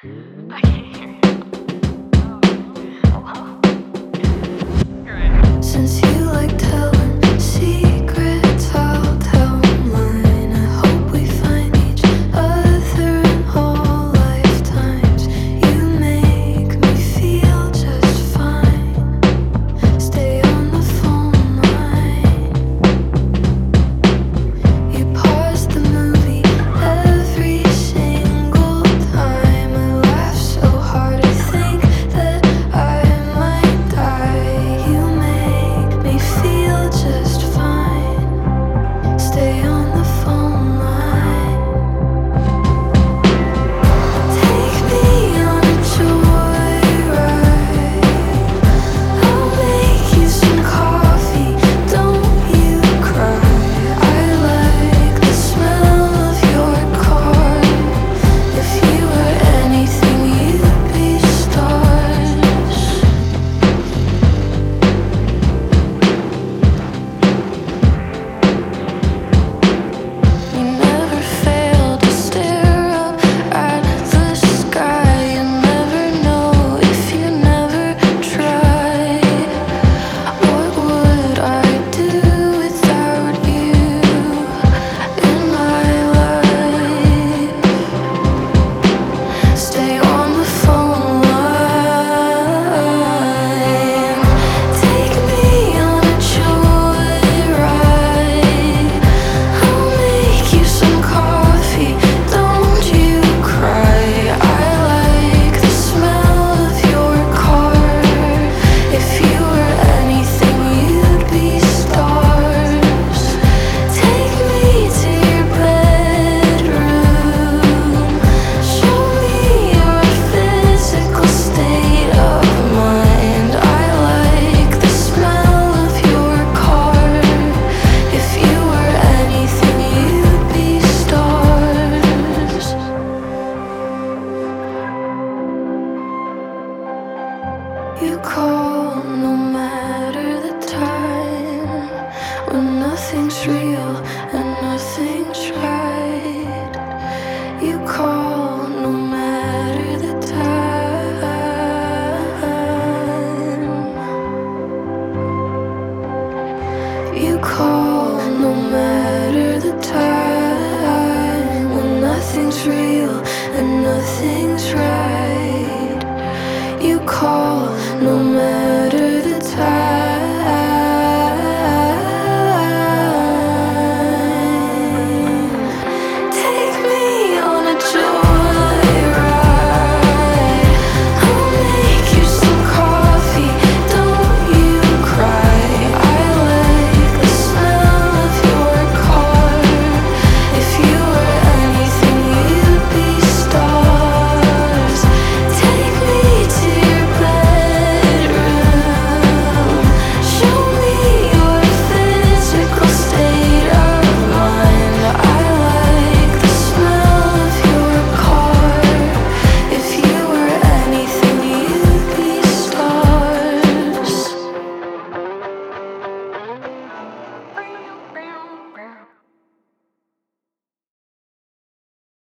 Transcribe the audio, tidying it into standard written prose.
I can't hear you. Hello? You're right. Since you like telling secrets, I'll tell mine. I hope we find each other in all lifetimes. You make me feel just fine. Stay on the phone line. You pause the movie every single time. I laugh so hard I think that I might die. You make me feel just fine. Stay on the phone line. Take me on a joyride. I'll make you some coffee. Don't you cry. I like the smell of your car. If you were anything, you'd be stars. You never fail to stare up at the sky. You never know if you never try. What would I do without you in my life? Stay on the phone line. Take me on a joyride. I'll make you some coffee. Don't you cry. I like the smell of your car. If you were anything, you'd be stars. Take me to your bedroom. Show me your physical state of mind. I like the smell of your car. If you were anything, you'd be stars. You call no matter the time, when nothing's real and nothing's right. You call no matter the time. You call no matter the time, when nothing's real and nothing's right. You call no matter